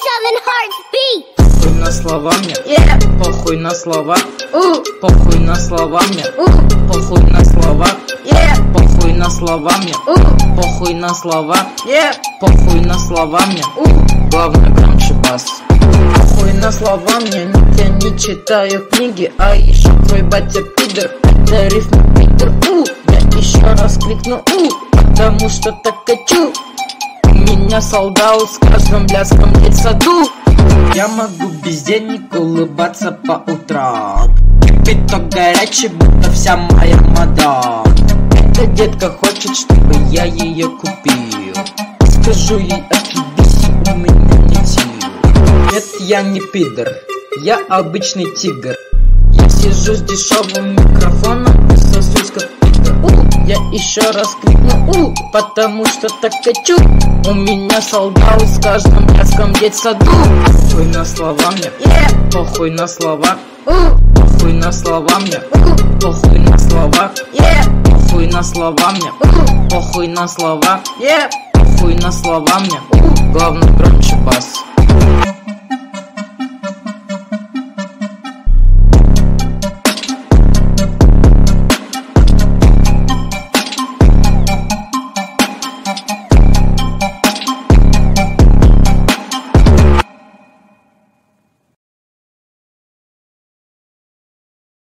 Southern Hearts beat. Похуй на слова мне, похуй на слова, похуй на слова мне, похуй на слова, похуй на слова мне, похуй на слова, похуй на слова мне, главное громче бас. Похуй на слова мне, я не читаю книги, а еще твой батя пидор, это рифма питер, я еще раз кликну, потому что так хочу. У меня солдат с каждым бляском в саду. Я могу без денег улыбаться по утрам. Кипяток горячий, будто вся моя мода. Эта детка хочет, чтобы я ее купил. Скажу ей, отъебись, у меня не сил. Нет, я не пидор, я обычный тигр. Я сижу с дешевым микрофоном и сосусь как пидор. Я еще раз крикну, потому что так хочу. У меня солдат с каждым бляском в саду. Похуй на слова мне, похуй на слова, похуй на слова мне, похуй на слова, похуй на слова мне, похуй на слова, похуй на слова мне, главное громче бас.